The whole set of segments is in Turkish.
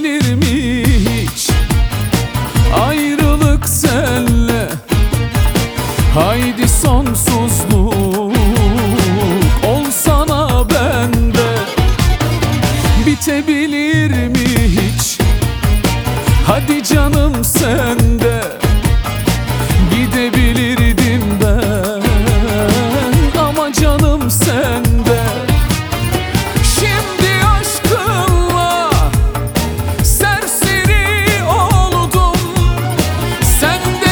Olabilir mi hiç ayrılık senle? Haydi sonsuzluk olsana bende. Bitebilir mi hiç? Hadi canım sende. Gidebilirdim ben ama canım sende. Şimdi aşkınla serseri oldum. Sende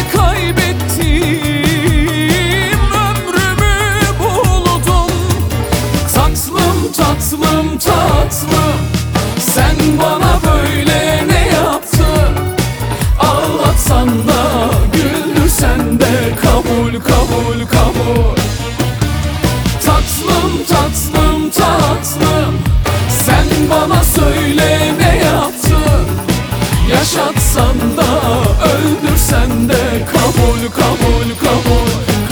kaybettim, ömrümü buldum. Tatlım tatlım tatlım, sen bana böyle ne yaptın? Ağlatsan da güldürsen de kabul kabul kabul. Tatlım tatlım tatlım, sen bana söyle ne yaptın? Yaşatsan da öldürsen de kabul kabul kabul.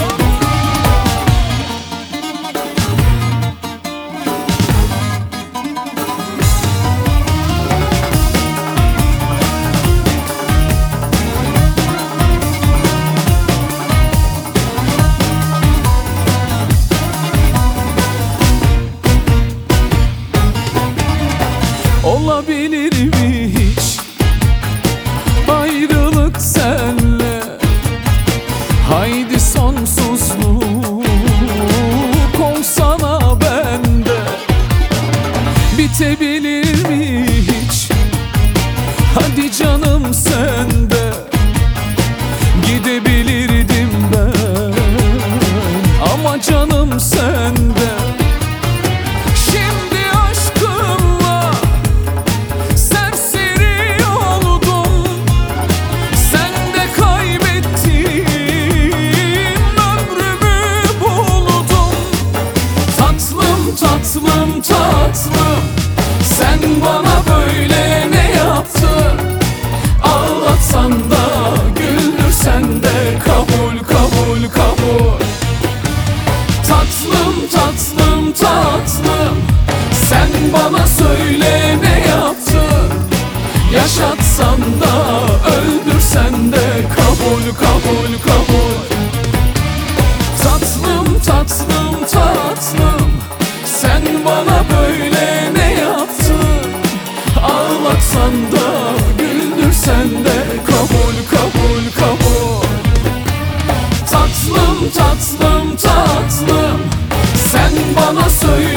Olabilir mi hiç ayrılık senle? Haydi sonsuzluk olsana bende. Bitebilir mi hiç? Hadi canım sende. Gidebilirdim ben ama canım sende. Tatlım tatlım, sen bana böyle ne yaptın? Ağlatsan da güldürsen de kabul kabul kabul. Tatlım tatlım tatlım, sen bana söyle ne yaptın? Yaşatsan da öldürsen de kabul kabul kabul. Tatlım tatlım tatlım, sen bana böyle ne yaptın? Ağlatsan da güldürsen de kabul kabul kabul. Tatlım tatlım tatlım, sen bana söyle